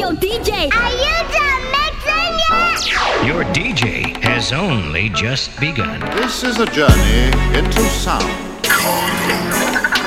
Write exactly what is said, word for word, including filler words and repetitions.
Yo, D J, are you done mixing yet? Your D J has only just begun. This is a journey into sound.